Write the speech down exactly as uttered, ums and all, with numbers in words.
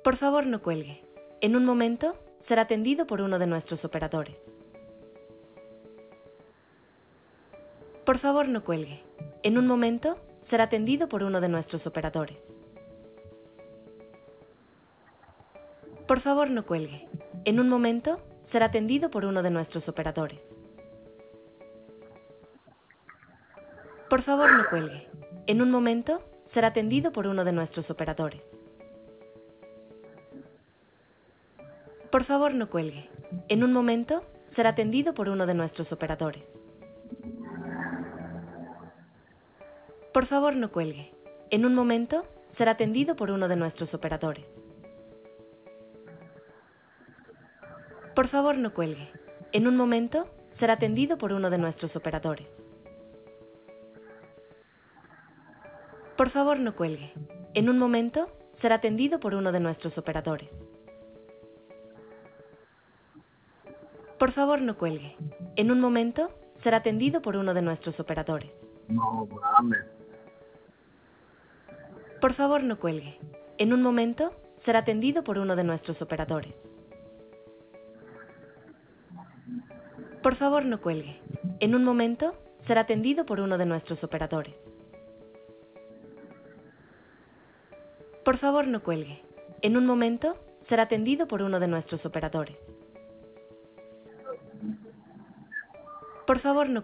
Por favor, no cuelgue. En un momento, será atendido por uno de nuestros operadores. Por favor, no cuelgue. En un momento, será atendido por uno de nuestros operadores. Por favor, no cuelgue. En un momento, será atendido por uno de nuestros operadores. Por favor, no cuelgue. En un momento, será atendido por uno de nuestros operadores. Por favor, no cuelgue. En un momento, será atendido por uno de nuestros operadores. Por favor, no cuelgue. En un momento, será atendido por uno de nuestros operadores. Por favor, no cuelgue. En un momento, será atendido por uno de nuestros operadores. Por favor, no cuelgue. En un momento, será atendido por uno de nuestros operadores. Por favor, no cuelgue. En un momento, será atendido por uno de nuestros operadores. No mames. Por favor, no cuelgue. En un momento, será atendido por uno de nuestros operadores. Por favor, no cuelgue. En un momento, será atendido por uno de nuestros operadores. Por favor, no cuelgue. En un momento, será atendido por uno de nuestros operadores. Por favor, no